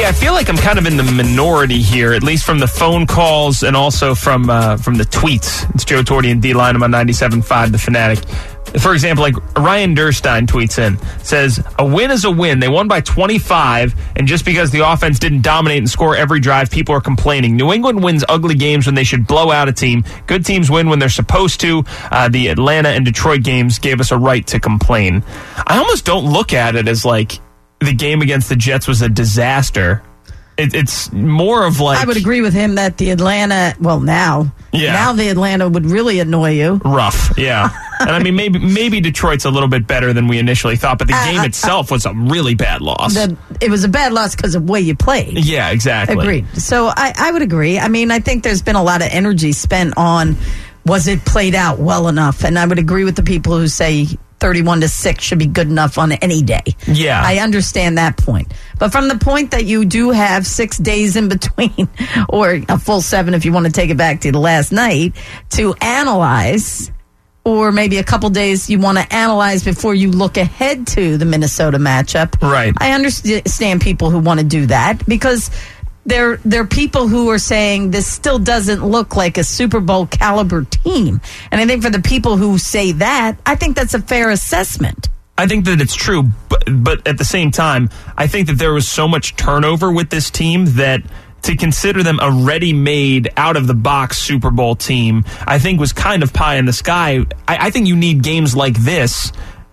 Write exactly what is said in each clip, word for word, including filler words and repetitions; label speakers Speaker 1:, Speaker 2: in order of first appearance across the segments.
Speaker 1: D, I feel like I'm kind of in the minority here, at least from the phone calls and also from uh, from the tweets. It's Joe Torti and D. Lynam on ninety-seven point five The Fanatic. For example, like Ryan Durstein tweets in, says, a win is a win. They won by twenty-five, and just because the offense didn't dominate and score every drive, people are complaining. New England wins ugly games when they should blow out a team. Good teams win when they're supposed to. Uh, the Atlanta and Detroit games gave us a right to complain. I almost don't look at it as like the game against the Jets was a disaster. It, it's more of like...
Speaker 2: I would agree with him that the Atlanta, well, now, yeah. now the Atlanta would really annoy you.
Speaker 1: Rough, yeah. And I mean, maybe maybe Detroit's a little bit better than we initially thought, but the uh, game uh, itself was a really bad loss.
Speaker 2: The, it was a bad loss because of the way you played.
Speaker 1: Yeah, exactly.
Speaker 2: Agreed. So I, I would agree. I mean, I think there's been a lot of energy spent on, was it played out well enough? And I would agree with the people who say thirty-one to six should be good enough on any day.
Speaker 1: Yeah.
Speaker 2: I understand that point. But from the point that you do have six days in between, or a full seven if you want to take it back to the last night, to analyze, or maybe a couple days you want to analyze before you look ahead to the Minnesota matchup.
Speaker 1: Right.
Speaker 2: I understand people who want to do that because There, there are people who are saying this still doesn't look like a Super Bowl caliber team. And I think for the people who say that, I think that's a fair assessment.
Speaker 1: I think that it's true, but, but at the same time, I think that there was so much turnover with this team that to consider them a ready-made, out-of-the-box Super Bowl team, I think was kind of pie in the sky. I, I think you need games like this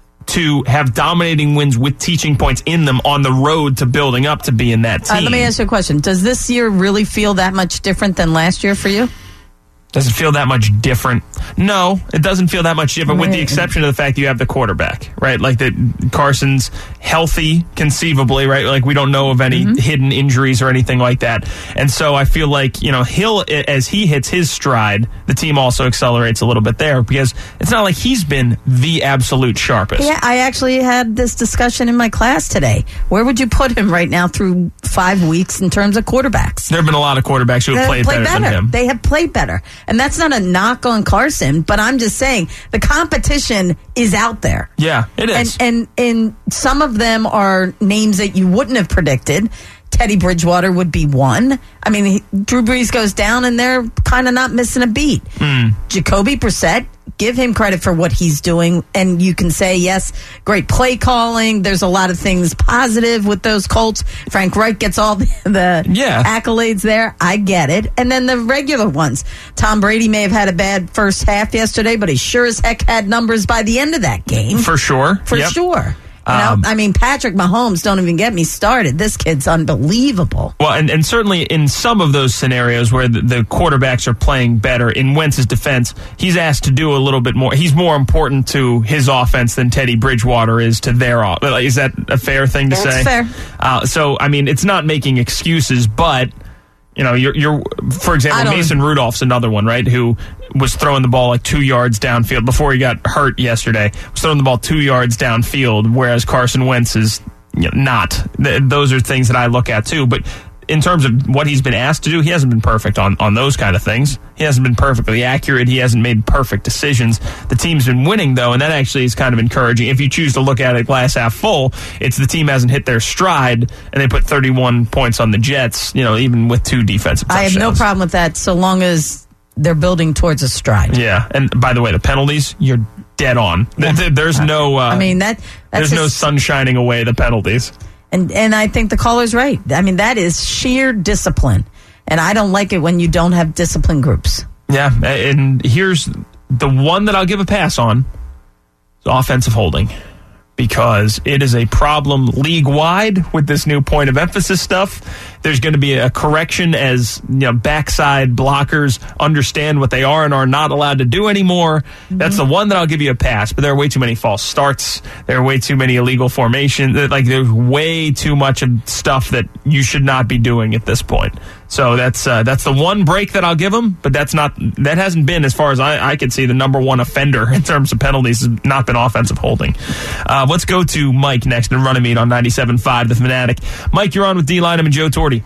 Speaker 1: to have dominating wins with teaching points in them on the road to building up to be in that team.
Speaker 2: Uh, let me ask you a question. Does this year really feel that much different than last year for you?
Speaker 1: Does it feel that much different? No, it doesn't feel that much different, with the exception of the fact that you have the quarterback, right? Like that Carson's healthy, conceivably, right? Like we don't know of any mm-hmm. hidden injuries or anything like that. And so I feel like, you know, he'll, as he hits his stride, the team also accelerates a little bit there because it's not like he's been the absolute sharpest.
Speaker 2: Yeah, I actually had this discussion in my class today. Where would you put him right now through five weeks in terms of quarterbacks?
Speaker 1: There have been a lot of quarterbacks who have played,
Speaker 2: played
Speaker 1: better,
Speaker 2: better
Speaker 1: than him.
Speaker 2: They have played better. And that's not a knock on Carson, but I'm just saying the competition is out there.
Speaker 1: Yeah, it is.
Speaker 2: And, and, and some of them are names that you wouldn't have predicted. Teddy Bridgewater would be one. I mean, he, Drew Brees goes down, and they're kind of not missing a beat.
Speaker 1: Mm.
Speaker 2: Jacoby Brissett, give him credit for what he's doing. And you can say, yes, great play calling. There's a lot of things positive with those Colts. Frank Reich gets all the, the
Speaker 1: yeah.
Speaker 2: accolades there. I get it. And then the regular ones. Tom Brady may have had a bad first half yesterday, but he sure as heck had numbers by the end of that game.
Speaker 1: For sure.
Speaker 2: For
Speaker 1: yep.
Speaker 2: sure. You know,
Speaker 1: Um,
Speaker 2: I mean, Patrick Mahomes, don't even get me started. This kid's unbelievable.
Speaker 1: Well, and, and certainly in some of those scenarios where the, the quarterbacks are playing better, in Wentz's defense, he's asked to do a little bit more. He's more important to his offense than Teddy Bridgewater is to their offense. Is that a fair thing to
Speaker 2: That's
Speaker 1: say?
Speaker 2: fair.
Speaker 1: Uh, so, I mean, it's not making excuses, but... You know, you're, you're, for example, Mason Rudolph's another one, right, who was throwing the ball like two yards downfield before he got hurt yesterday, was throwing the ball two yards downfield, whereas Carson Wentz is you know, not. Th- those are things that I look at, too. But in terms of what he's been asked to do, he hasn't been perfect on, on those kind of things. He hasn't been perfectly accurate. He hasn't made perfect decisions. The team's been winning, though, and that actually is kind of encouraging. If you choose to look at it glass half full, it's the team hasn't hit their stride, and they put thirty-one points on the Jets, you know, even with two defensive touchdowns.
Speaker 2: I have no problem with that so long as they're building towards a stride.
Speaker 1: Yeah, and by the way, the penalties, you're dead on. Yeah. There's no uh,
Speaker 2: I mean, that
Speaker 1: there's no sun shining away the penalties.
Speaker 2: And and I think the caller's right. I mean, that is sheer discipline. And I don't like it when you don't have discipline groups.
Speaker 1: Yeah, and here's the one that I'll give a pass on. It's offensive holding. Because it is a problem league-wide with this new point of emphasis stuff. There's going to be a correction as you know, backside blockers understand what they are and are not allowed to do anymore. Mm-hmm. That's the one that I'll give you a pass. But there are way too many false starts. There are way too many illegal formations. Like there's way too much of stuff that you should not be doing at this point. So that's uh, that's the one break that I'll give them, but that's not that hasn't been, as far as I, I could see, the number one offender in terms of penalties has not been offensive holding. Uh, let's go to Mike next in Runnymede on ninety-seven point five The Fanatic. Mike, you're on with D. Lynam and Joe Torti.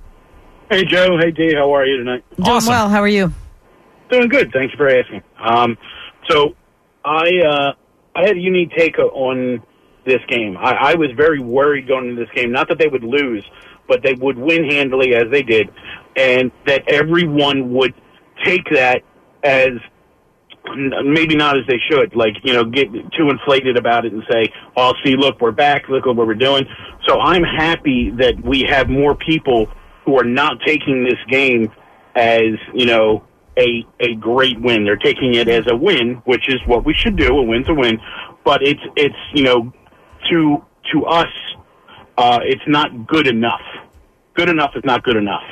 Speaker 3: Hey, Joe. Hey, D. How are you tonight?
Speaker 2: Doing
Speaker 1: Awesome.
Speaker 2: well. How are you?
Speaker 3: Doing good. Thank you for asking. Um, so I uh, I had a unique take on this game. I, I was very worried going into this game, not that they would lose, but they would win handily as they did, and that everyone would take that as maybe not as they should, like, you know, get too inflated about it and say, oh, see, look, we're back, look at what we're doing. So I'm happy that we have more people who are not taking this game as, you know, a a great win. They're taking it as a win, which is what we should do. A win's a win. But it's, it's you know, to to us, uh, it's not good enough. Good enough is not good enough.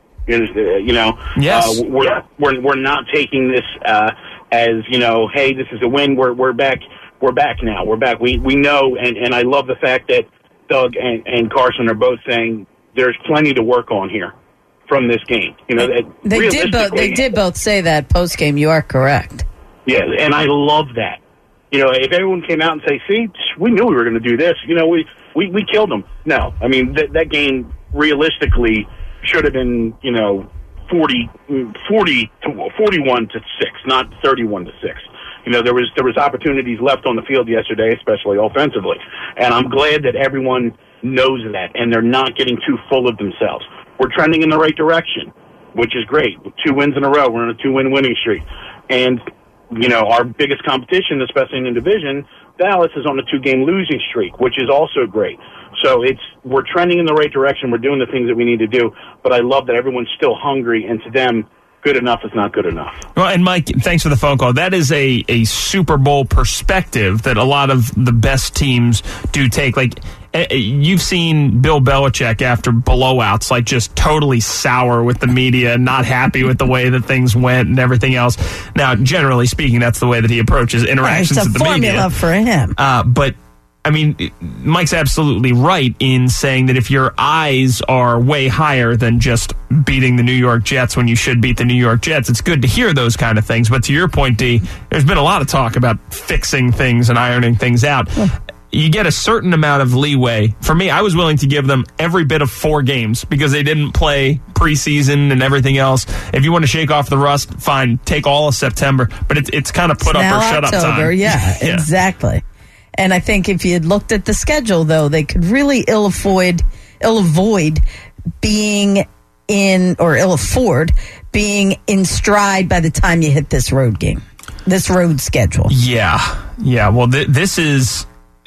Speaker 3: You know,
Speaker 1: yes.
Speaker 3: uh, we're, we're we're not taking this uh, as, you know, hey, this is a win. We're we're back. We're back now. We're back. We we know, and, and I love the fact that Doug and, and Carson are both saying there's plenty to work on here from this game. You know,
Speaker 2: they, they did both. They did both say that post game. You are correct.
Speaker 3: Yeah, and I love that. You know, if everyone came out and say, "See, we knew we were going to do this," you know, we we, we killed them. No, I mean th- that game realistically should have been, you know, forty, forty to forty-one to six, not thirty-one to six. You know, there was there was opportunities left on the field yesterday, especially offensively, and I'm glad that everyone knows that and they're not getting too full of themselves. We're trending in the right direction, which is great. Two wins in a row, we're on a two-win winning streak, and you know, our biggest competition, especially in the division, Dallas, is on a two-game losing streak, which is also great. So it's we're trending in the right direction. We're doing the things that we need to do. But I love that everyone's still hungry, and to them, good enough is not good enough.
Speaker 1: Well, and Mike, thanks for the phone call. That is a, a Super Bowl perspective that a lot of the best teams do take. Like, you've seen Bill Belichick after blowouts, like just totally sour with the media, not happy with the way that things went and everything else. Now, generally speaking, that's the way that he approaches interactions
Speaker 2: it's a
Speaker 1: with the media.
Speaker 2: formula for him.
Speaker 1: Uh, but I mean, Mike's absolutely right in saying that if your eyes are way higher than just beating the New York Jets when you should beat the New York Jets, it's good to hear those kind of things. But to your point, D, there's been a lot of talk about fixing things and ironing things out. You get a certain amount of leeway. For me, I was willing to give them every bit of four games because they didn't play preseason and everything else. If you want to shake off the rust, fine, take all of September. But it's it's kind of put
Speaker 2: it's
Speaker 1: up or shut
Speaker 2: October,
Speaker 1: up time.
Speaker 2: Yeah, yeah, exactly. And I think if you had looked at the schedule, though, they could really ill avoid, ill avoid being in, or ill afford being in stride by the time you hit this road game, this road schedule.
Speaker 1: Yeah, yeah. Well, th- this is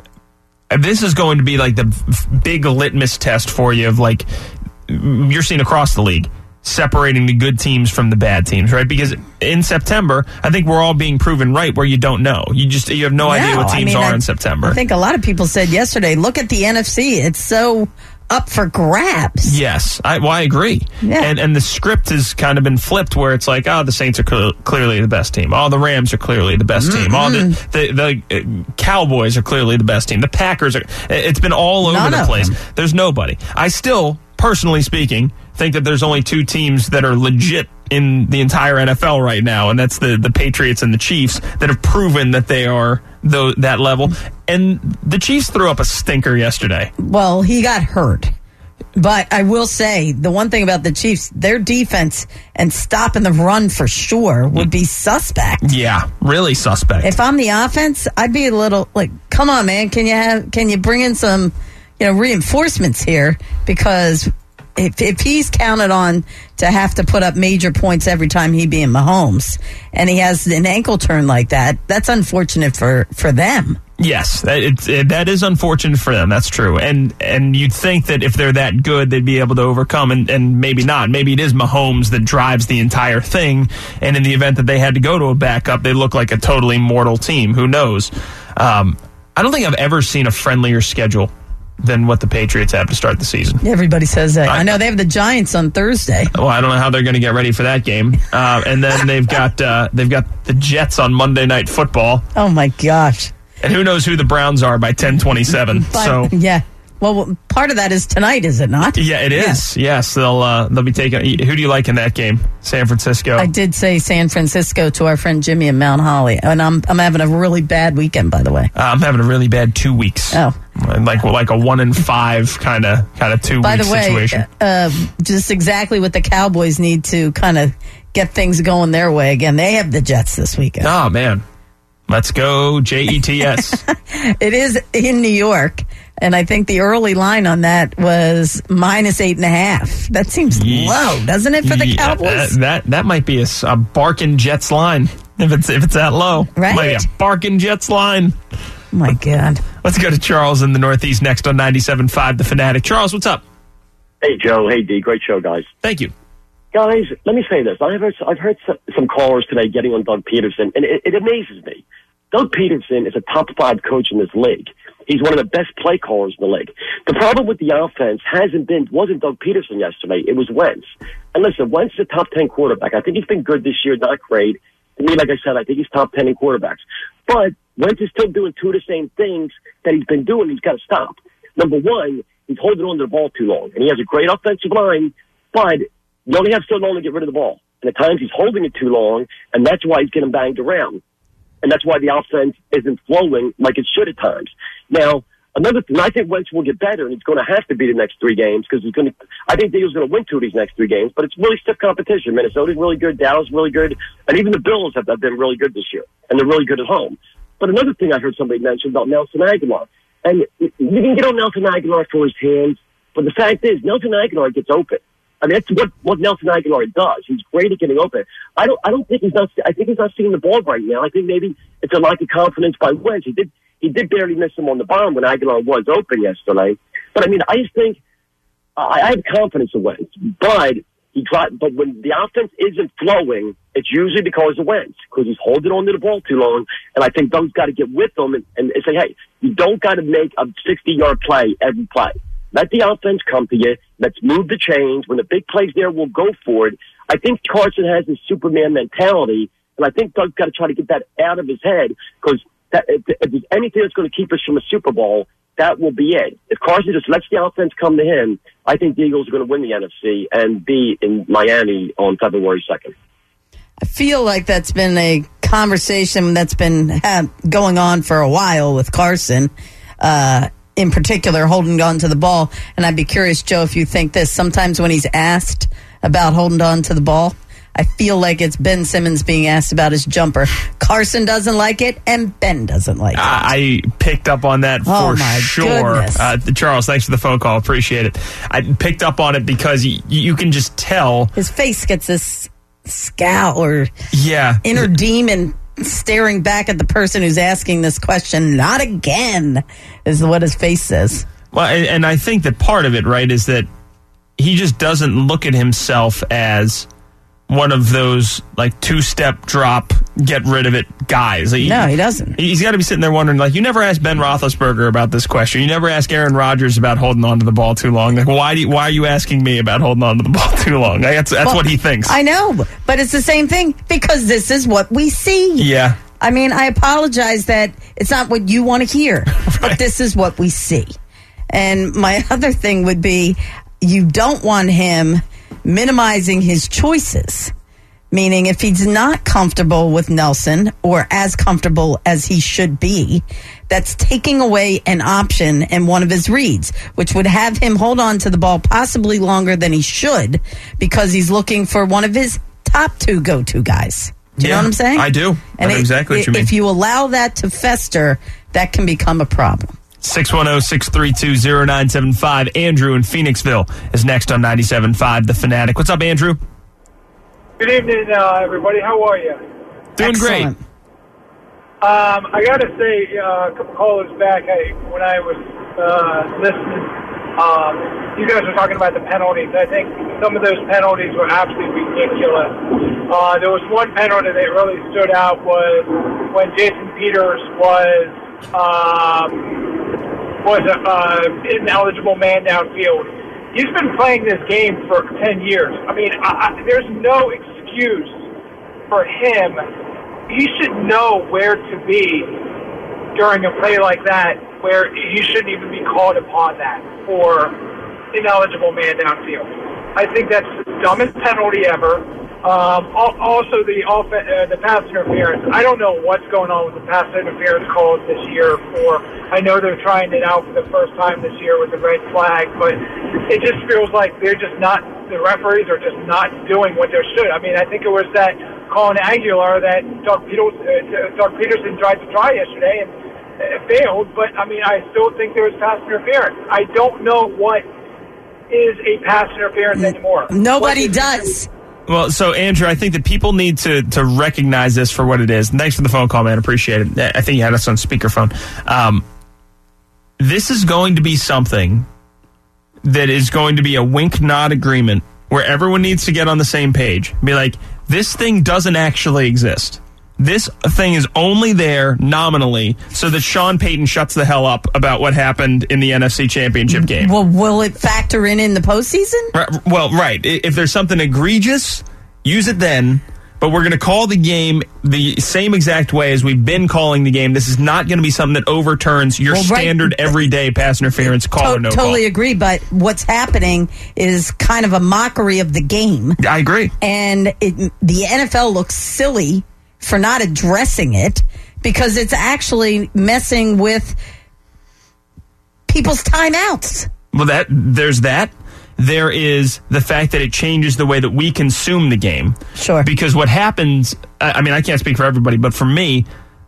Speaker 1: this is going to be like the f- big litmus test for you of like you're seeing across the league. Separating the good teams from the bad teams, right? Because in September, I think we're all being proven right where you don't know. You just you have no, no idea what teams I mean, are
Speaker 2: I,
Speaker 1: in September.
Speaker 2: I think a lot of people said yesterday, look at the N F C. It's so up for grabs.
Speaker 1: Yes, I, well, I agree.
Speaker 2: Yeah.
Speaker 1: And and the script has kind of been flipped where it's like, oh, the Saints are cl- clearly the best team. Oh, the Rams are clearly the best mm-hmm. team. Oh, the, the, the uh, Cowboys are clearly the best team. The Packers are. It's been all over
Speaker 2: None
Speaker 1: the place.
Speaker 2: Them.
Speaker 1: There's nobody. I still, personally speaking, think that there's only two teams that are legit in the entire N F L right now, and that's the, the Patriots and the Chiefs that have proven that they are the, that level. And the Chiefs threw up a stinker yesterday.
Speaker 2: Well, he got hurt. But I will say, the one thing about the Chiefs, their defense and stopping the run for sure would be suspect.
Speaker 1: Yeah, really suspect.
Speaker 2: If I'm the offense, I'd be a little like, come on, man, can you have can you bring in some, you know, reinforcements here? Because If if he's counted on to have to put up major points every time he be in Mahomes, and he has an ankle turn like that, that's unfortunate for, for them.
Speaker 1: Yes, that, it, it, that is unfortunate for them. That's true. And and you'd think that if they're that good, they'd be able to overcome, and, and maybe not. Maybe it is Mahomes that drives the entire thing, and in the event that they had to go to a backup, they look like a totally mortal team. Who knows? Um, I don't think I've ever seen a friendlier schedule than what the Patriots have to start the season.
Speaker 2: Everybody says that. I, I know they have the Giants on Thursday.
Speaker 1: Well, I don't know how they're going to get ready for that game. Uh, and then they've got uh, they've got the Jets on Monday Night Football.
Speaker 2: Oh my gosh!
Speaker 1: And who knows who the Browns are by ten twenty-seven. So
Speaker 2: yeah. Well, part of that is tonight, is it not?
Speaker 1: Yeah, it is. Yeah. Yes, they'll uh, they'll be taking. Who do you like in that game? San Francisco.
Speaker 2: I did say San Francisco to our friend Jimmy in Mount Holly, and I'm I'm having a really bad weekend, by the way.
Speaker 1: Uh, I'm having a really bad two weeks.
Speaker 2: Oh,
Speaker 1: like like a one in five kind of kind of two
Speaker 2: by
Speaker 1: week
Speaker 2: the way,
Speaker 1: situation.
Speaker 2: Uh, just exactly what the Cowboys need to kind of get things going their way again. They have the Jets this weekend.
Speaker 1: Oh man. Let's go J E T S.
Speaker 2: It is in New York, and I think the early line on that was minus eight and a half. That seems
Speaker 1: Yeah.
Speaker 2: low, doesn't it, for the
Speaker 1: Yeah,
Speaker 2: Cowboys?
Speaker 1: That, that that might be a, s- a barking Jets line if it's if it's that low.
Speaker 2: Right.
Speaker 1: Might be a barking Jets line.
Speaker 2: Oh, my God.
Speaker 1: Let's go to Charles in the Northeast next on ninety-seven point five The Fanatic. Charles, what's up?
Speaker 4: Hey, Joe. Hey, D. Great show, guys.
Speaker 1: Thank you.
Speaker 4: Guys, let me say this. I've heard, I've heard some, some callers today getting on Doug Peterson, and it, it amazes me. Doug Peterson is a top five coach in this league. He's one of the best play callers in the league. The problem with the offense hasn't been, wasn't Doug Peterson yesterday. It was Wentz. And listen, Wentz is a top ten quarterback. I think he's been good this year, not great. To me, like I said, I think he's top ten in quarterbacks. But Wentz is still doing two of the same things that he's been doing. He's got to stop. Number one, he's holding on to the ball too long. And he has a great offensive line, but you only have so long to get rid of the ball. And at times he's holding it too long, and that's why he's getting banged around. And that's why the offense isn't flowing like it should at times. Now, another thing, I think Wentz will get better, and he's going to have to be the next three games because he's going to. I think the Eagles are going to win two of these next three games, but it's really stiff competition. Minnesota's really good, Dallas is really good, and even the Bills have, have been really good this year, and they're really good at home. But another thing I heard somebody mention about Nelson Aguilar, and you can get on Nelson Aguilar for his hands, but the fact is, Nelson Aguilar gets open. I mean, that's what, what Nelson Aguilar does. He's great at getting open. I don't, I don't think he's not, I think he's not seeing the ball right now. I think maybe it's a lack of confidence by Wentz. He did, he did barely miss him on the bomb when Aguilar was open yesterday. But I mean, I just think, I, I have confidence in Wentz, but he tried, but when the offense isn't flowing, it's usually because of Wentz, because he's holding on to the ball too long. And I think Doug's got to get with them and, and say, hey, you don't got to make a sixty-yard play every play. Let the offense come to you. Let's move the chains. When the big play's there, we'll go for it. I think Carson has this Superman mentality, and I think Doug's got to try to get that out of his head because if, if there's anything that's going to keep us from a Super Bowl, that will be it. If Carson just lets the offense come to him, I think the Eagles are going to win the N F C and be in Miami on February second.
Speaker 2: I feel like that's been a conversation that's been uh, going on for a while with Carson. Uh in particular, holding on to the ball. And I'd be curious, Joe, if you think this. Sometimes when he's asked about holding on to the ball, I feel like it's Ben Simmons being asked about his jumper. Carson doesn't like it, and Ben doesn't like it.
Speaker 1: I picked up on that for
Speaker 2: oh my
Speaker 1: sure. Uh, Charles, thanks for the phone call. Appreciate it. I picked up on it because y- you can just tell.
Speaker 2: His face gets this scowl or
Speaker 1: yeah.
Speaker 2: inner demon staring back at the person who's asking this question. Not again, is what his face says.
Speaker 1: Well, and, and I think that part of it, right, is that he just doesn't look at himself as one of those, like, two-step drop, get rid of it guys. Like,
Speaker 2: no, he doesn't.
Speaker 1: He's got to be sitting there wondering, like, you never asked Ben Roethlisberger about this question. You never asked Aaron Rodgers about holding on to the ball too long. Like, why do you, why are you asking me about holding on to the ball too long? Like, that's that's well, what he thinks.
Speaker 2: I know, but it's the same thing because this is what we see.
Speaker 1: Yeah.
Speaker 2: I mean, I apologize that it's not what you want to hear, right. But this is what we see. And my other thing would be you don't want him minimizing his choices, meaning if he's not comfortable with Nelson or as comfortable as he should be, that's taking away an option in one of his reads, which would have him hold on to the ball possibly longer than he should because he's looking for one of his top two go-to guys. Do you
Speaker 1: yeah,
Speaker 2: know what I'm saying?
Speaker 1: I do.
Speaker 2: And
Speaker 1: I know
Speaker 2: it,
Speaker 1: exactly what you mean.
Speaker 2: If you allow that to fester, that can become a problem.
Speaker 1: six one zero, six three two, zero nine seven five. Andrew in Phoenixville is next on ninety-seven point five The Fanatic. What's up, Andrew?
Speaker 5: Good evening, uh, everybody. How are you?
Speaker 1: Doing
Speaker 2: Excellent.
Speaker 1: great.
Speaker 5: Um, I got to say, uh, a couple callers back, I, when I was uh, listening, um, you guys were talking about the penalties. I think some of those penalties were absolutely ridiculous. Uh, there was one penalty that really stood out was when Jason Peters was um, was a, uh, ineligible man downfield. He's been playing this game for ten years. I mean, I, I, there's no excuse for him. He should know where to be during a play like that, where he shouldn't even be called upon that for ineligible man downfield. I think that's the dumbest penalty ever. Um, also, the off- uh, the pass interference. I don't know what's going on with the pass interference calls this year. For I know they're trying it out for the first time this year with the red flag, but it just feels like they're just not. The referees are just not doing what they should. I mean, I think it was that calling Aguilar that Doug, Peters, uh, Doug Peterson tried to try yesterday and uh, failed. But, I mean, I still think there was pass interference. I don't know what is a pass interference anymore.
Speaker 2: Nobody does.
Speaker 1: Well, so, Andrew, I think that people need to, to recognize this for what it is. And thanks for the phone call, man. Appreciate it. I think you had us on speakerphone. Um, this is going to be something that is going to be a wink-nod agreement where everyone needs to get on the same page. Be like, this thing doesn't actually exist. This thing is only there nominally so that Sean Payton shuts the hell up about what happened in the N F C Championship game.
Speaker 2: Well, will it factor in in the postseason?
Speaker 1: Right, well, right. If there's something egregious, use it then. But we're going to call the game the same exact way as we've been calling the game. This is not going to be something that overturns your
Speaker 2: well, right.
Speaker 1: standard everyday pass interference call
Speaker 2: to-
Speaker 1: or no
Speaker 2: totally
Speaker 1: call.
Speaker 2: Totally agree, but what's happening is kind of a mockery of the game.
Speaker 1: I agree.
Speaker 2: And it, the N F L looks silly for not addressing it because it's actually messing with people's timeouts.
Speaker 1: Well, that there's that. There is the fact that it changes the way that we consume the game.
Speaker 2: Sure.
Speaker 1: Because what happens, I mean, I can't speak for everybody, but for me,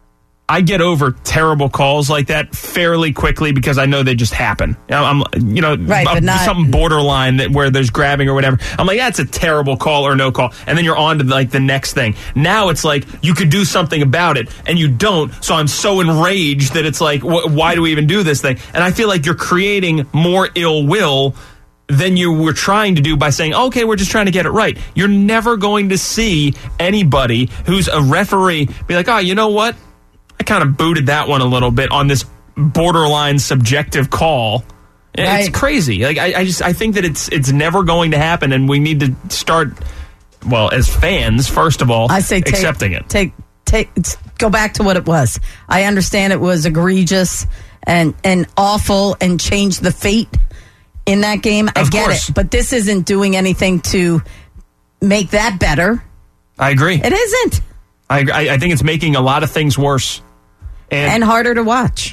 Speaker 1: I get over terrible calls like that fairly quickly because I know they just happen. I'm, you know,
Speaker 2: right, but not,
Speaker 1: something borderline that where there's grabbing or whatever. I'm like, that's a terrible call or no call. And then you're on to like the next thing. Now it's like you could do something about it and you don't. So I'm so enraged that it's like, wh- why do we even do this thing? And I feel like you're creating more ill will than you were trying to do by saying, okay, we're just trying to get it right. You're never going to see anybody who's a referee be like, oh, you know what? I kind of booted that one a little bit on this borderline subjective call. Right. It's crazy. Like I, I just I think that it's it's never going to happen, and we need to start, well, as fans, first of all,
Speaker 2: I say take,
Speaker 1: accepting it.
Speaker 2: Take take go back to what it was. I understand it was egregious and, and awful and changed the fate in that game. I
Speaker 1: of
Speaker 2: get
Speaker 1: course.
Speaker 2: it. But this isn't doing anything to make that better.
Speaker 1: I agree.
Speaker 2: It isn't.
Speaker 1: I I, I think it's making a lot of things worse. And,
Speaker 2: and harder to watch.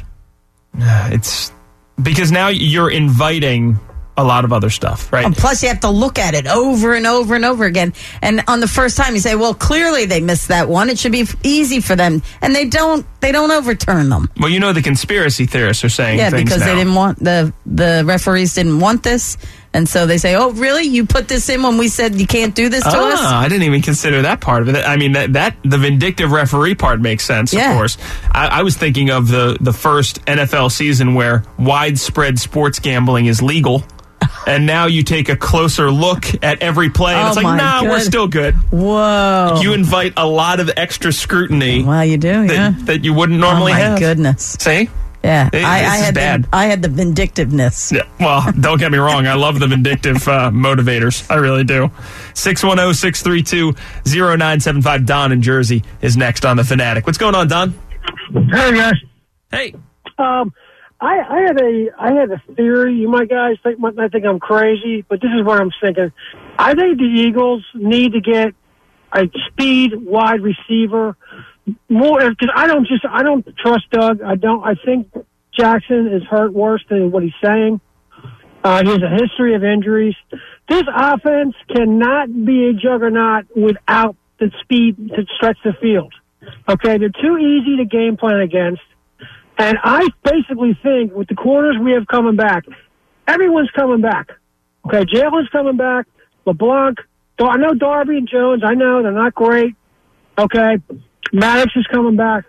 Speaker 1: It's because now you're inviting a lot of other stuff, right?
Speaker 2: And plus, you have to look at it over and over and over again. And on the first time, you say, "Well, clearly they missed that one. It should be easy for them." And they don't. They don't overturn them.
Speaker 1: Well, you know, the conspiracy theorists are saying,
Speaker 2: yeah,
Speaker 1: things
Speaker 2: because
Speaker 1: now.
Speaker 2: they didn't want the the referees didn't want this, and so they say, "Oh, really? You put this in when we said you can't do this to
Speaker 1: ah,
Speaker 2: us?"
Speaker 1: I didn't even consider that part of it. I mean, that, that the vindictive referee part makes sense,
Speaker 2: yeah.
Speaker 1: of course. I, I was thinking of the the first N F L season where widespread sports gambling is legal. And now you take a closer look at every play, and
Speaker 2: oh
Speaker 1: it's like, nah,
Speaker 2: good.
Speaker 1: we're still good.
Speaker 2: Whoa.
Speaker 1: You invite a lot of extra scrutiny.
Speaker 2: Well, you do,
Speaker 1: that,
Speaker 2: yeah.
Speaker 1: that you wouldn't normally
Speaker 2: have. Oh, my
Speaker 1: have.
Speaker 2: goodness.
Speaker 1: See?
Speaker 2: Yeah.
Speaker 1: It,
Speaker 2: I, I, had
Speaker 1: bad.
Speaker 2: The, I had the vindictiveness.
Speaker 1: Yeah, well, don't get me wrong. I love the vindictive uh, motivators. I really do. six one zero, six three two, zero nine seven five. Don in Jersey is next on The Fanatic. What's going on, Don?
Speaker 6: Hey, guys.
Speaker 1: Hey.
Speaker 6: Um, I, I had a I had a theory. You might guys think might not think I'm crazy, but this is what I'm thinking. I think the Eagles need to get a speed wide receiver more because I don't just I don't trust Doug. I don't. I think Jackson is hurt worse than what he's saying. Uh, he has a history of injuries. This offense cannot be a juggernaut without the speed to stretch the field. Okay, they're too easy to game plan against. And I basically think with the corners we have coming back, everyone's coming back. Okay, Jalen's coming back. LeBlanc. I know Darby and Jones. I know they're not great. Okay, Maddox is coming back.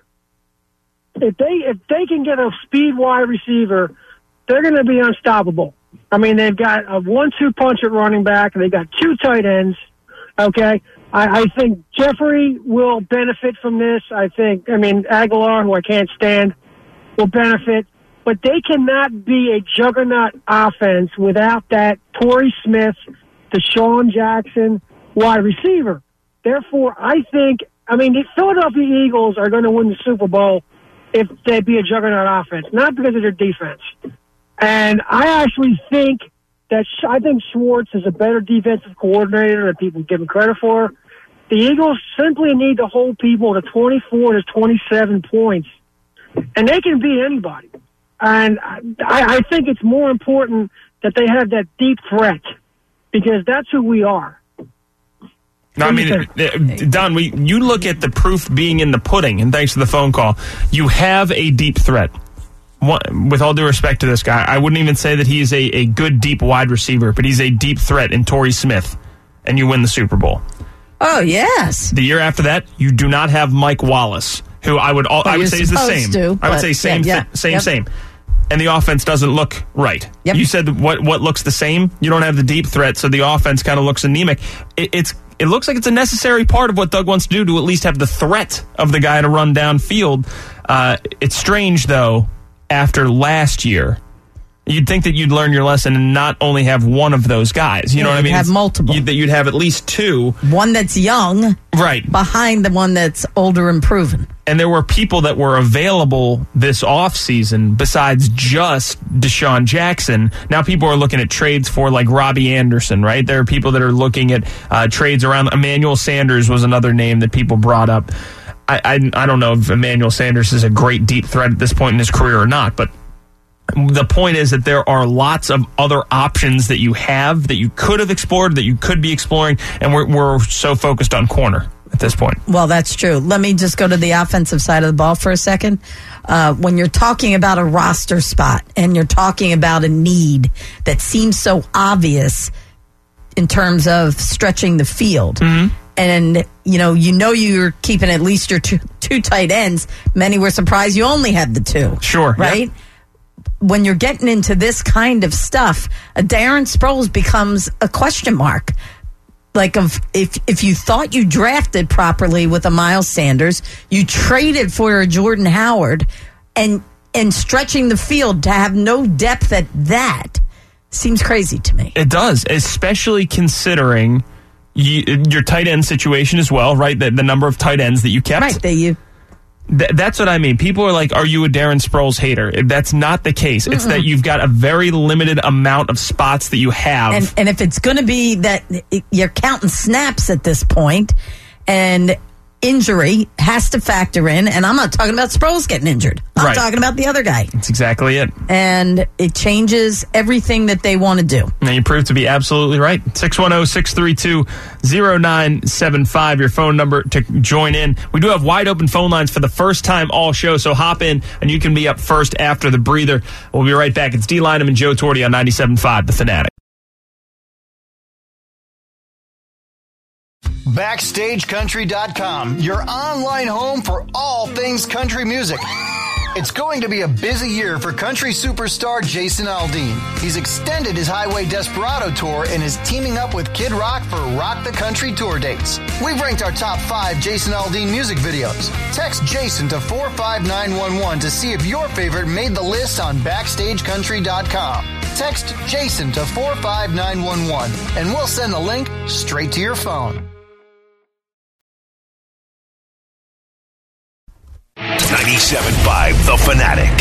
Speaker 6: If they if they can get a speed wide receiver, they're going to be unstoppable. I mean, they've got a one two punch at running back, and they've got two tight ends. Okay, I, I think Jeffrey will benefit from this. I think, I mean, Aguilar, who I can't stand, will benefit, but they cannot be a juggernaut offense without that Torrey Smith, Deshaun Jackson wide receiver. Therefore, I think, I mean, the Philadelphia Eagles are going to win the Super Bowl if they be a juggernaut offense, not because of their defense. And I actually think that, I think Schwartz is a better defensive coordinator than people give him credit for. The Eagles simply need to hold people to twenty-four to twenty-seven points. And they can beat anybody. And I, I think it's more important that they have that deep threat because that's who we are.
Speaker 1: No, I mean, uh, Don, we, you look at the proof being in the pudding, and thanks for the phone call. You have a deep threat. One, with all due respect to this guy, I wouldn't even say that he's a, a good deep wide receiver, but he's a deep threat in Torrey Smith, and you win the Super Bowl.
Speaker 2: Oh, yes.
Speaker 1: The year after that, you do not have Mike Wallace, who I would all,
Speaker 2: well,
Speaker 1: I would say is the same.
Speaker 2: To,
Speaker 1: I would say same,
Speaker 2: yeah, yeah.
Speaker 1: Th- same,
Speaker 2: yep.
Speaker 1: same. And the offense doesn't look right.
Speaker 2: Yep.
Speaker 1: You said what what looks the same. You don't have the deep threat, so the offense kind of looks anemic. It, it's it looks like it's a necessary part of what Doug wants to do to at least have the threat of the guy to run downfield. Uh, it's strange though. After last year, you'd think that you'd learn your lesson and not only have one of those guys. You
Speaker 2: yeah,
Speaker 1: know what I mean?
Speaker 2: Have multiple.
Speaker 1: You, that you'd have at least two.
Speaker 2: One that's young,
Speaker 1: right,
Speaker 2: behind the one that's older and proven.
Speaker 1: And there were people that were available this offseason besides just Deshaun Jackson. Now people are looking at trades for like Robbie Anderson, right? There are people that are looking at uh, trades around. Emmanuel Sanders was another name that people brought up. I, I I don't know if Emmanuel Sanders is a great deep threat at this point in his career or not, but the point is that there are lots of other options that you have that you could have explored, that you could be exploring, and we're we're so focused on corner at this point.
Speaker 2: Well, that's true. Let me just go to the offensive side of the ball for a second. Uh, when you're talking about a roster spot and you're talking about a need that seems so obvious in terms of stretching the field, mm-hmm. and you know, you know you're keeping at least your two, two tight ends. Many were surprised you only had the two.
Speaker 1: Sure,
Speaker 2: right? Yep. When you're getting into this kind of stuff, a Darren Sproles becomes a question mark. Like of if if you thought you drafted properly with a Miles Sanders, you traded for a Jordan Howard, and and stretching the field to have no depth at that seems crazy to me.
Speaker 1: It does, especially considering You, your tight end situation as well, right? The, the number of tight ends that you kept.
Speaker 2: Right, that you.
Speaker 1: Th- that's what I mean. People are like, are you a Darren Sproles hater? That's not the case. Mm-mm. It's that you've got a very limited amount of spots that you have.
Speaker 2: And, and if it's going to be that you're counting snaps at this point, and injury has to factor in, and I'm not talking about Sproles getting injured. I'm
Speaker 1: right.
Speaker 2: talking about the other guy.
Speaker 1: That's exactly it.
Speaker 2: And it changes everything that they want to do.
Speaker 1: And you prove to be absolutely right. six one zero, six three two, zero nine seven five, your phone number to join in. We do have wide open phone lines for the first time all show, so hop in and you can be up first after the breather. We'll be right back. It's D. Lynam and Joe Torti on ninety-seven point five, The Fanatic.
Speaker 7: Backstage Country dot com, your online home for all things country music. It's going to be a busy year for country superstar Jason Aldean. He's extended his Highway Desperado tour and is teaming up with Kid Rock for Rock the Country tour dates. We've ranked our top five Jason Aldean music videos. Text Jason to four five nine one one to see if your favorite made the list on Backstage Country dot com. Text Jason to four five nine one one and we'll send the link straight to your phone.
Speaker 8: ninety-seven point five, The Fanatic.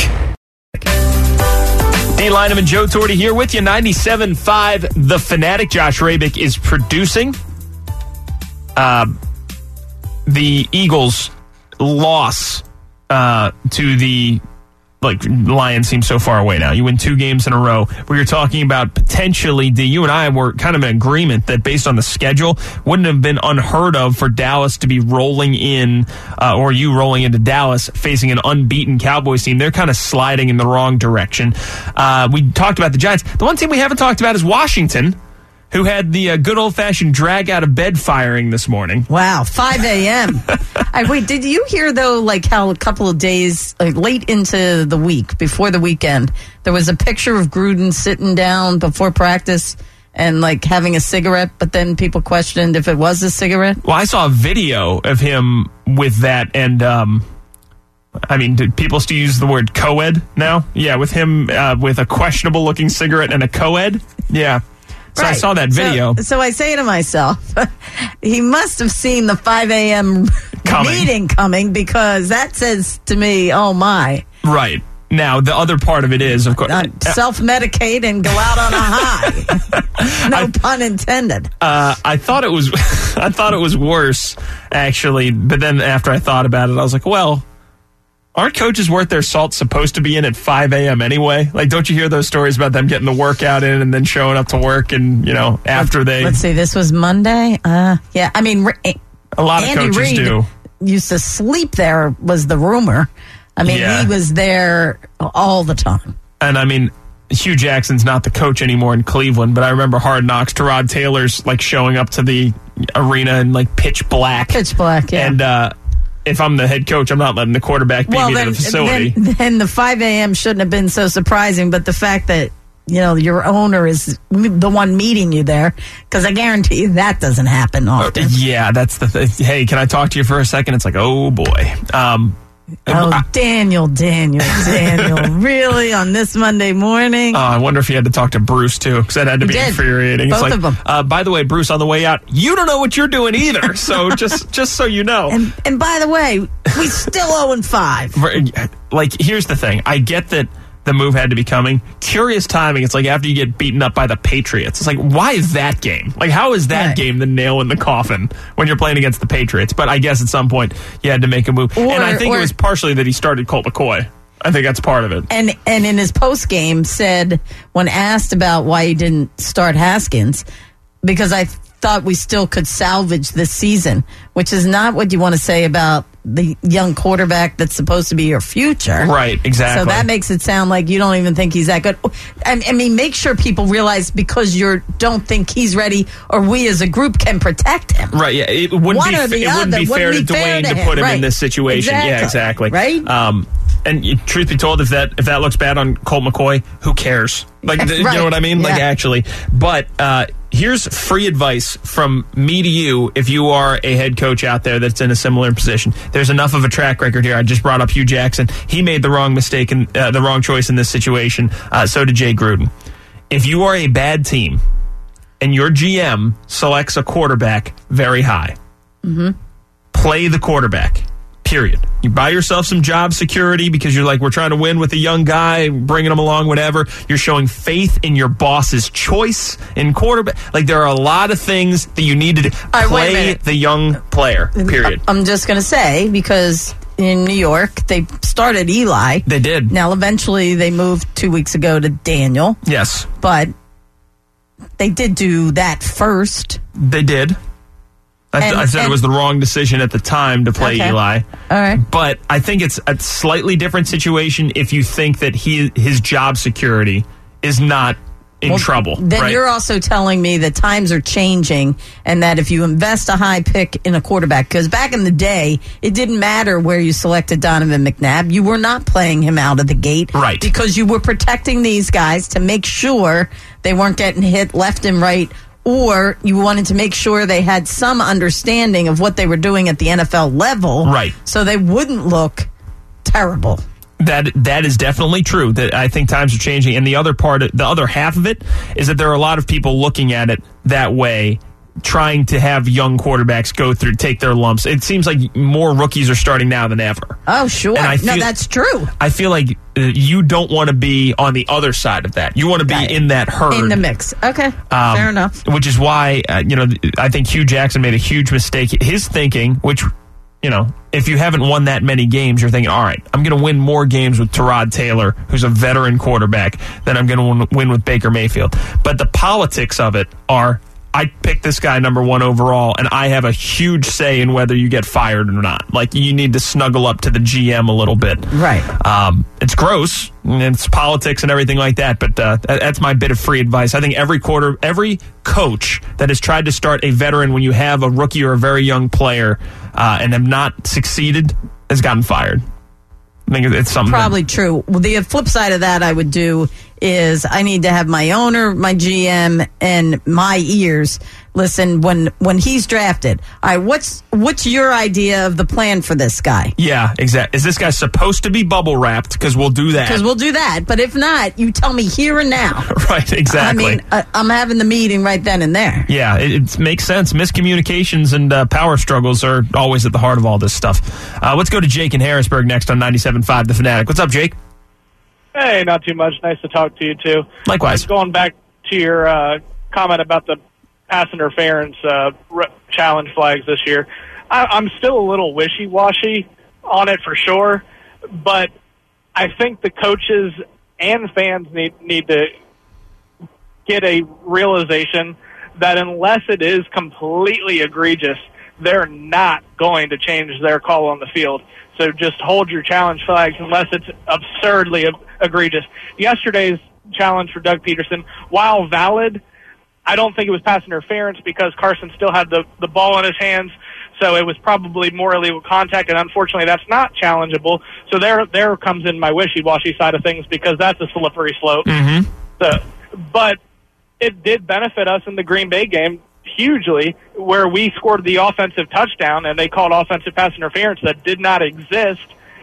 Speaker 1: D. Lynam and Joe Torti here with you. ninety-seven point five, The Fanatic. Josh Rabick is producing. Uh, the Eagles' loss uh, to the like Lions seem so far away now. You win two games in a row. We were talking about potentially, D, you and I were kind of in agreement that based on the schedule, wouldn't have been unheard of for Dallas to be rolling in, uh, or you rolling into Dallas facing an unbeaten Cowboys team. They're kind of sliding in the wrong direction. Uh, we talked about the Giants. The one team we haven't talked about is Washington, who had the uh, good old-fashioned drag out of bed firing this morning.
Speaker 2: Wow, five a.m. I, wait, did you hear, though, like how a couple of days, like late into the week, before the weekend, there was a picture of Gruden sitting down before practice and, like, having a cigarette, but then people questioned if it was a cigarette?
Speaker 1: Well, I saw a video of him with that, and, um, I mean, do people still use the word co-ed now? Yeah, with him uh, with a questionable-looking cigarette and a co-ed? Yeah. So right. I saw that video.
Speaker 2: So, so I say to myself, he must have seen the five a.m. meeting coming, because that says to me, oh, my.
Speaker 1: Right. Now, the other part of it is, of course.
Speaker 2: Uh, self-medicate and go out on a high. No I, pun intended.
Speaker 1: Uh, I thought it was I thought it was worse, actually. But then after I thought about it, I was like, well, Aren't coaches worth their salt supposed to be in at five a.m. anyway? Like, don't you hear those stories about them getting the workout in and then showing up to work and, you know, after they...
Speaker 2: Let's see, this was Monday? Uh, yeah, I mean...
Speaker 1: A lot of
Speaker 2: Andy
Speaker 1: coaches
Speaker 2: Reid
Speaker 1: do.
Speaker 2: Used to sleep there, was the rumor. I mean,
Speaker 1: Yeah.
Speaker 2: he was there all the time.
Speaker 1: And, I mean, Hugh Jackson's not the coach anymore in Cleveland, but I remember Hard Knocks. Tyrod Taylor's, like, showing up to the arena in, like, pitch black.
Speaker 2: Pitch black, yeah.
Speaker 1: And, uh... if I'm the head coach, I'm not letting the quarterback beat
Speaker 2: well,
Speaker 1: me
Speaker 2: then,
Speaker 1: to the facility.
Speaker 2: Then, then the five a.m. shouldn't have been so surprising, but the fact that, you know, your owner is the one meeting you there, because I guarantee you that doesn't happen often.
Speaker 1: Uh, yeah, that's the thing. Hey, can I talk to you for a second? It's like, oh, boy. Um,
Speaker 2: oh,
Speaker 1: I,
Speaker 2: Daniel, Daniel, Daniel. Really? On this Monday morning?
Speaker 1: Oh, I wonder if you had to talk to Bruce, too, because that had to be
Speaker 2: Did.
Speaker 1: infuriating.
Speaker 2: Both
Speaker 1: it's like,
Speaker 2: of them.
Speaker 1: Uh, by the way, Bruce, on the way out, you don't know what you're doing either. So just just so you know.
Speaker 2: And, and by the way, we still oh and five.
Speaker 1: Like, here's the thing. I get that the move had to be coming. Curious timing. It's like after you get beaten up by the Patriots. It's like, why is that game? Like, how is that
Speaker 2: Right.
Speaker 1: game the nail in the coffin when you're playing against the Patriots? But I guess at some point you had to make a move.
Speaker 2: Or-
Speaker 1: and I think
Speaker 2: or-
Speaker 1: it was partially that he started Colt McCoy. I think that's part of it.
Speaker 2: And and in his post game said, when asked about why he didn't start Haskins, because I thought we still could salvage this season, which is not what you want to say about the young quarterback that's supposed to be your future.
Speaker 1: Right, exactly.
Speaker 2: So that makes it sound like you don't even think he's that good. I, I mean, make sure people realize because you don't think he's ready, or we as a group can protect him.
Speaker 1: Right, yeah. It wouldn't
Speaker 2: One
Speaker 1: be,
Speaker 2: or the
Speaker 1: it wouldn't
Speaker 2: other.
Speaker 1: be fair
Speaker 2: Wouldn't
Speaker 1: to
Speaker 2: be fair
Speaker 1: Dwayne
Speaker 2: to
Speaker 1: to,
Speaker 2: him.
Speaker 1: put him in
Speaker 2: Right.
Speaker 1: this situation. Yeah,
Speaker 2: Exactly.
Speaker 1: exactly.
Speaker 2: Right?
Speaker 1: Um, and you- truth be told, if that if that looks bad on Colt McCoy, who cares? Like, th- you
Speaker 2: Right.
Speaker 1: know what I mean? Like,
Speaker 2: Yeah.
Speaker 1: actually. But uh, here's free advice from me to you if you are a head coach out there that's in a similar position. There's enough of a track record here. I just brought up Hugh Jackson. He made the wrong mistake and uh, the wrong choice in this situation. Uh, so did Jay Gruden. If you are a bad team and your G M selects a quarterback very high,
Speaker 2: Mm-hmm.
Speaker 1: play the quarterback. Period. You buy yourself some job security because you're like, we're trying to win with a young guy, bringing him along, whatever. You're showing faith in your boss's choice in quarterback. Like, there are a lot of things that you need to do.
Speaker 2: right, wait a
Speaker 1: Play
Speaker 2: minute.
Speaker 1: the young player. Period.
Speaker 2: I'm just going to say, because in New York, they started Eli.
Speaker 1: They did.
Speaker 2: Now, eventually, they moved two weeks ago to Daniel,
Speaker 1: Yes,
Speaker 2: but they did do that first.
Speaker 1: they did. I, th-
Speaker 2: And-
Speaker 1: I said it
Speaker 2: and-
Speaker 1: was the wrong decision at the time to play
Speaker 2: Okay.
Speaker 1: Eli.
Speaker 2: All right.
Speaker 1: But I think it's a slightly different situation if you think that he his job security is not in
Speaker 2: Well,
Speaker 1: trouble.
Speaker 2: Then
Speaker 1: right?
Speaker 2: you're also telling me that times are changing and that if you invest a high pick in a quarterback, because back in the day, it didn't matter where you selected Donovan McNabb. You were not playing him out of the gate.
Speaker 1: Right.
Speaker 2: Because you were protecting these guys to make sure they weren't getting hit left and right, or you wanted to make sure they had some understanding of what they were doing at the N F L level.
Speaker 1: Right.
Speaker 2: So they wouldn't look terrible.
Speaker 1: That that is definitely true. That I think times are changing, and the other part, the other half of it, is that there are a lot of people looking at it that way, trying to have young quarterbacks go through, take their lumps. It seems like more rookies are starting now than ever.
Speaker 2: Oh, sure.
Speaker 1: And I
Speaker 2: no,
Speaker 1: feel-
Speaker 2: that's true.
Speaker 1: I feel like uh, you don't want to be on the other side of that. You want to be
Speaker 2: Right.
Speaker 1: in that herd.
Speaker 2: In the mix. Okay.
Speaker 1: Um,
Speaker 2: Fair enough.
Speaker 1: Which is why, uh, you know, I think Hugh Jackson made a huge mistake. His thinking, which, you know, if you haven't won that many games, you're thinking, all right, I'm going to win more games with Tyrod Taylor, who's a veteran quarterback, than I'm going to win with Baker Mayfield. But the politics of it are, I picked this guy number one overall, and I have a huge say in whether you get fired or not. Like, you need to snuggle up to the G M a little bit.
Speaker 2: Right.
Speaker 1: Um, it's gross, and it's politics and everything like that, but uh, that- that's my bit of free advice. I think every quarter, every coach that has tried to start a veteran when you have a rookie or a very young player uh, and have not succeeded has gotten fired. I think it's something that-
Speaker 2: Probably true. Well, the flip side of that I would do is I need to have my owner, my G M, and my ears listen when when he's drafted. All right, what's what's your idea of the plan for this guy?
Speaker 1: Yeah, exactly. Is this guy supposed to be bubble wrapped? Because we'll do that.
Speaker 2: Because we'll do that. But if not, you tell me here and now.
Speaker 1: Right, exactly.
Speaker 2: I mean, I, I'm having the meeting right then and there.
Speaker 1: Yeah, it, it makes sense. Miscommunications and uh, power struggles are always at the heart of all this stuff. Uh, let's go to Jake in Harrisburg next on ninety-seven point five The Fanatic. What's up, Jake?
Speaker 9: Hey, not too much. Nice to talk to you, too.
Speaker 1: Likewise.
Speaker 9: Just going back to your uh, comment about the pass interference uh, re- challenge flags this year, I- I'm still a little wishy-washy on it for sure. but I think the coaches and fans need need to get a realization that unless it is completely egregious, they're not going to change their call on the field. So just hold your challenge flags unless it's absurdly egregious. Yesterday's challenge for Doug Peterson, while valid, I don't think it was pass interference because Carson still had the, the ball in his hands, so it was probably more illegal contact, and unfortunately that's not challengeable. So there there comes in my wishy-washy side of things because that's a slippery slope.
Speaker 1: Mm-hmm.
Speaker 9: So, but it did benefit us in the Green Bay game hugely, where we scored the offensive touchdown and they called offensive pass interference that did not exist,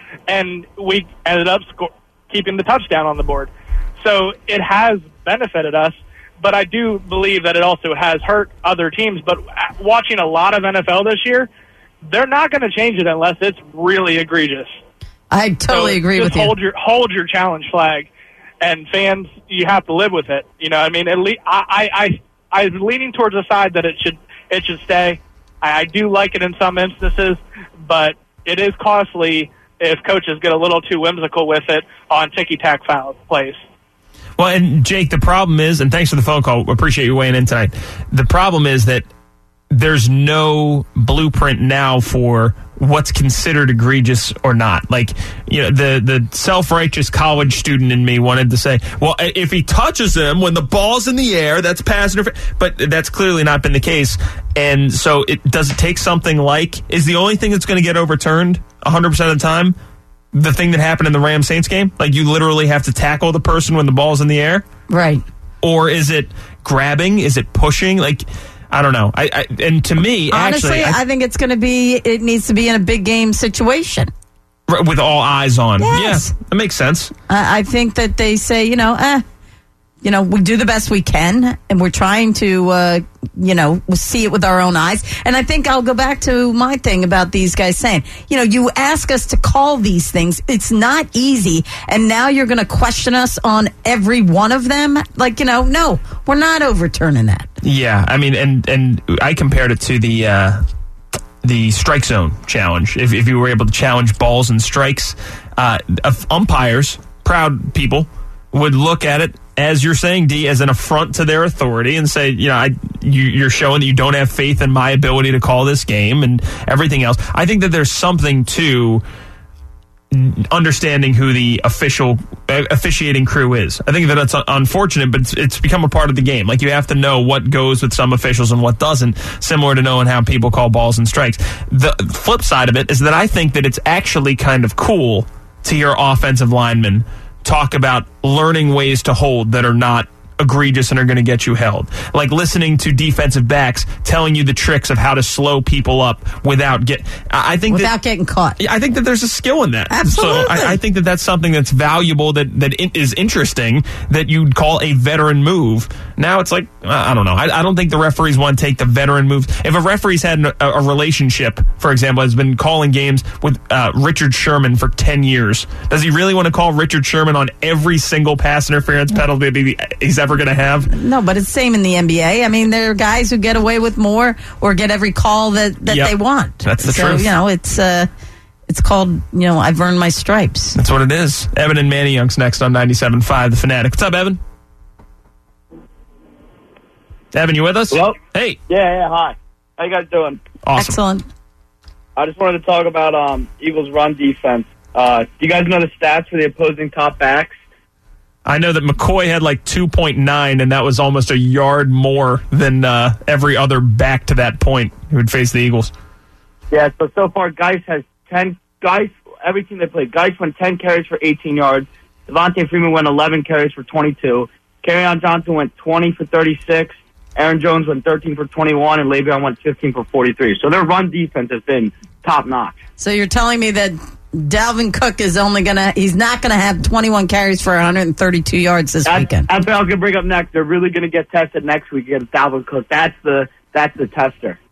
Speaker 9: and we ended up sco- keeping the touchdown on the board. So it has benefited us, but I do believe that it also has hurt other teams. But watching a lot of N F L this year, they're not going to change it unless it's really egregious.
Speaker 2: I totally
Speaker 9: so
Speaker 2: agree
Speaker 9: just
Speaker 2: with you.
Speaker 9: Hold your hold your challenge flag, and fans, you have to live with it. You know, I mean, at least I I I I'm leaning towards the side that it should it should stay. I, I do like it in some instances, but it is costly if coaches get a little too whimsical with it on ticky-tack foul plays.
Speaker 1: Well, and Jake, the problem is, and thanks for the phone call. Appreciate you weighing in tonight. The problem is that there's no blueprint now for what's considered egregious or not. Like, you know, the, the self-righteous college student in me wanted to say, well, if he touches him when the ball's in the air, that's pass interference. But that's clearly not been the case. And so it does it take something like, is the only thing that's going to get overturned one hundred percent of the time the thing that happened in the Rams-Saints game? Like, you literally have to tackle the person when the ball's in the air?
Speaker 2: Right.
Speaker 1: Or is it grabbing? Is it pushing? Like, I don't know. I, I and to me,
Speaker 2: honestly,
Speaker 1: actually, I,
Speaker 2: I think it's going to be. It needs to be in a big game situation
Speaker 1: with all eyes on.
Speaker 2: Yes.
Speaker 1: Yeah, that makes sense.
Speaker 2: I, I think that they say, you know, eh, you know, we do the best we can, and we're trying to, uh, you know, see it with our own eyes. And I think I'll go back to my thing about these guys saying, you know, you ask us to call these things. It's not easy. And now you're going to question us on every one of them. Like, you know, no, we're not overturning that.
Speaker 1: Yeah. I mean, and, and I compared it to the, uh, the strike zone challenge. If, if you were able to challenge balls and strikes, uh, umpires, proud people, would look at it, as you're saying, D, as an affront to their authority and say, you know, I, you, you're showing that you don't have faith in my ability to call this game and everything else. I think that there's something to understanding who the official uh, officiating crew is. I think that that's unfortunate, but it's, it's become a part of the game. Like, you have to know what goes with some officials and what doesn't, similar to knowing how people call balls and strikes. The flip side of it is that I think that it's actually kind of cool to hear offensive linemen talk about learning ways to hold that are not egregious and are going to get you held. Like listening to defensive backs telling you the tricks of how to slow people up without get. I think
Speaker 2: without
Speaker 1: that,
Speaker 2: getting caught.
Speaker 1: I think that there's a skill in that.
Speaker 2: Absolutely.
Speaker 1: So I, I think that that's something that's valuable, that that is interesting, that you'd call a veteran move. Now it's like, I don't know. I, I don't think the referees want to take the veteran move. If a referee's had a, a relationship, for example, has been calling games with uh, Richard Sherman for ten years, does he really want to call Richard Sherman on every single pass interference penalty he's ever going to have?
Speaker 2: No, but it's the same in the N B A. I mean, there are guys who get away with more or get every call that, that
Speaker 1: yep.
Speaker 2: they want.
Speaker 1: That's the
Speaker 2: so,
Speaker 1: truth.
Speaker 2: You know, it's uh, it's called, you know, I've earned my stripes.
Speaker 1: That's what it is. Evan and Manny Young's next on ninety-seven point five The Fanatic. What's up, Evan? Evan, you with us?
Speaker 10: Hello?
Speaker 1: Hey.
Speaker 10: Yeah, yeah, hi. How you guys doing?
Speaker 1: Awesome.
Speaker 2: Excellent.
Speaker 10: I just wanted to talk about um, Eagles' run defense. Uh, do you guys know the stats for the opposing top backs?
Speaker 1: I know that McCoy had like two point nine, and that was almost a yard more than uh, every other back to that point who would face the Eagles.
Speaker 10: Yeah, so so far, Geis has ten. Geis, every team they played, Geis went ten carries for eighteen yards. Devontae Freeman went eleven carries for twenty-two. Kerryon Johnson went twenty for thirty-six. Aaron Jones went thirteen for twenty-one, and Le'Veon went fifteen for forty-three. So their run defense has been top-notch.
Speaker 2: So you're telling me that Dalvin Cook is only going to, he's not going to have twenty-one carries for one hundred thirty-two yards this
Speaker 10: that's,
Speaker 2: weekend.
Speaker 10: That's what I was going to bring up next. They're really going to get tested next week against Dalvin Cook. That's the that's the tester.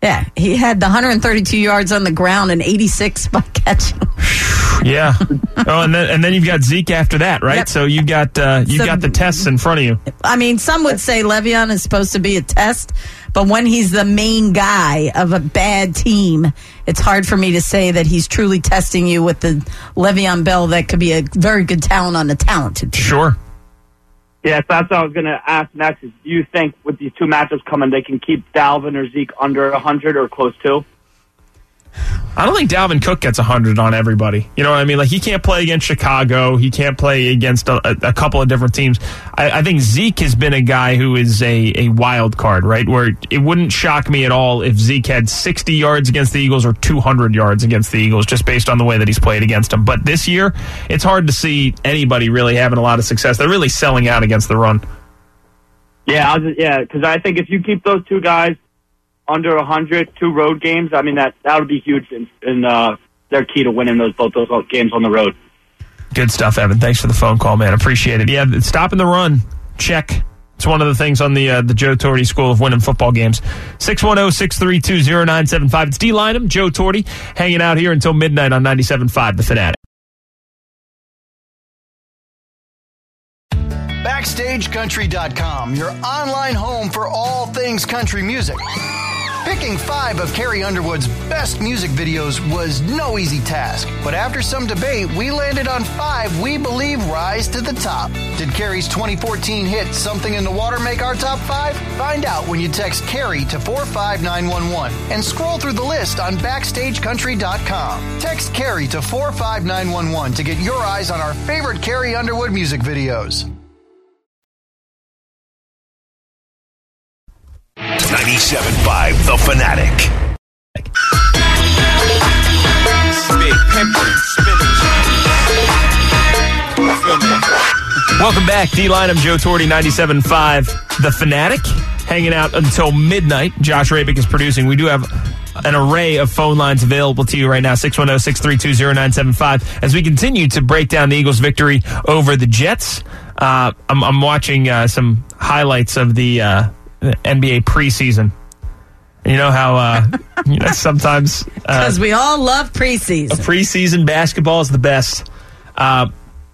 Speaker 2: Yeah, he had the one hundred thirty-two yards on the ground and eighty-six by catching.
Speaker 1: Yeah. Oh, and then and then you've got Zeke after that, right?
Speaker 2: Yep.
Speaker 1: So you've got uh, you've
Speaker 2: So-
Speaker 1: got the tests in front of you.
Speaker 2: I mean, some would say Le'Veon is supposed to be a test, but when he's the main guy of a bad team, it's hard for me to say that he's truly testing you with the Le'Veon Bell that could be a very good talent on a talented team.
Speaker 1: Sure.
Speaker 10: Yeah, so that's what I was going to ask next. Is do you think with these two matchups coming, they can keep Dalvin or Zeke under one hundred or close to?
Speaker 1: I don't think Dalvin Cook gets one hundred on everybody. You know what I mean? Like, he can't play against Chicago. He can't play against a, a couple of different teams. I, I think Zeke has been a guy who is a, a wild card, right? Where it wouldn't shock me at all if Zeke had sixty yards against the Eagles or two hundred yards against the Eagles, just based on the way that he's played against them. But this year, it's hard to see anybody really having a lot of success. They're really selling out against the run.
Speaker 10: Yeah, I was, yeah, because I think if you keep those two guys under one hundred, two road games, I mean, that, that would be huge in, in uh, their key to winning those both those games on the road.
Speaker 1: Good stuff, Evan. Thanks for the phone call, man. Appreciate it. Yeah, stopping the run. Check. It's one of the things on the uh, the Joe Torty School of Winning Football Games. six one zero, six three two, zero nine seven five. It's D. Lineham, Joe Torty, hanging out here until midnight on ninety-seven point five, The Fanatic.
Speaker 7: Backstage Country dot com, your online home for all things country music. Picking five of Carrie Underwood's best music videos was no easy task, but after some debate, we landed on five we believe rise to the top. Did Carrie's twenty fourteen hit Something in the Water make our top five? Find out when you text Carrie to four five nine one one and scroll through the list on Backstage Country dot com. Text Carrie to four five nine one one to get your eyes on our favorite Carrie Underwood music videos.
Speaker 8: ninety-seven point five The Fanatic.
Speaker 1: Welcome back. D. Lineham, Joe Torty, ninety-seven point five The Fanatic. Hanging out until midnight. Josh Rabick is producing. We do have an array of phone lines available to you right now. six one zero, six three two, zero nine seven five. As we continue to break down the Eagles' victory over the Jets, uh, I'm, I'm watching uh, some highlights of the uh, N B A preseason. You know how uh, you know, sometimes
Speaker 2: Because uh, we all love preseason.
Speaker 1: Preseason basketball is the best. Uh,